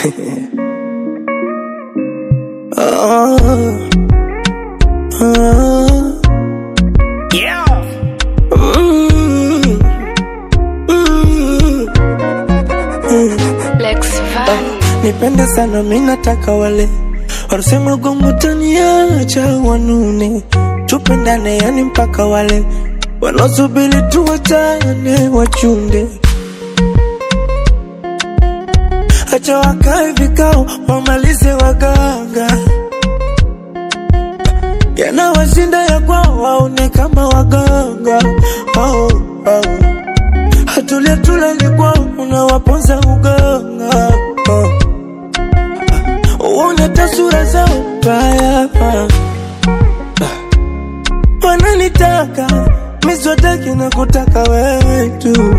Yeah. Nipende sana mimi nataka wale wanasema gongo taniacha wanune, tupendane yani mpaka wale wanaosubiri tuachane wachunde. Acha wakae vikao wamalize waganga, yanawashinda ya kwao waone kama waganga. Hatulia tulali kwao unawaponza uganga. Uone tasura zao mbaya. Wananitaka miswataki na kutaka wewe tu,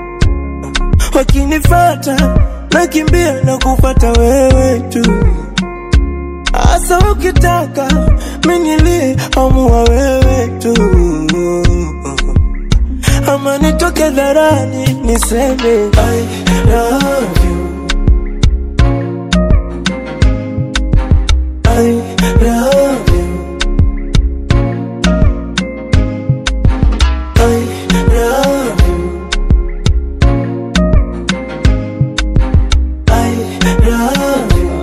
wakinifata nakimbia na kupata wewe tu. Asa ukitaka minili amua wewe tu, ama nitoke dharani niseme I love you, I love you, I love you, I love you.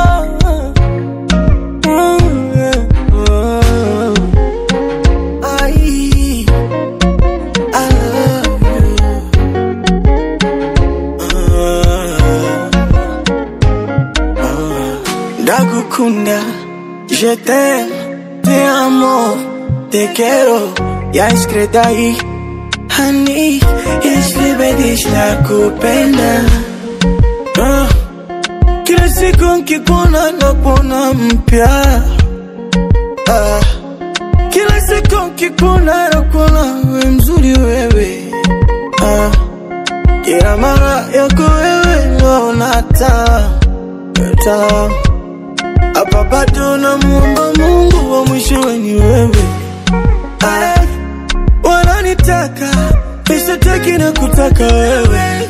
Ndagukunda, je t'aime, te amo, te quiero, ya escrita ahí. Honey, jeśli będziesz nakupenda. Kila siku nikikuona nakuona mpya. Kila siku nikikuona nakuona wewe mzuri wewe. Kila mara yako wewe naona taa. Hapa bado namuomba Mungu wa mwishowe ni wewe. Wananitaka nishataki na kutaka wewe.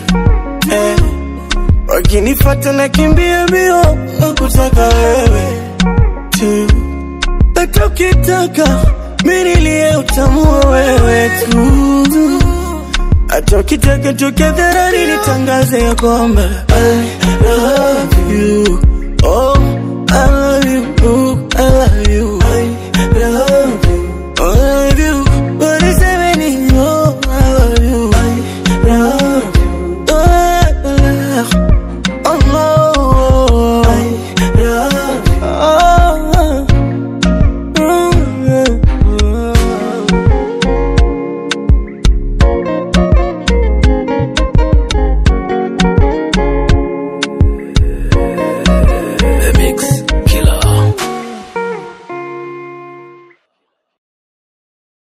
Wakinifata nakimbia mbio na kutaka wewe tu. Hata ukitaka mimi nilie utamua wewe tu. Hata ukitaka toke dharani nitangaze ya kwamba I love you.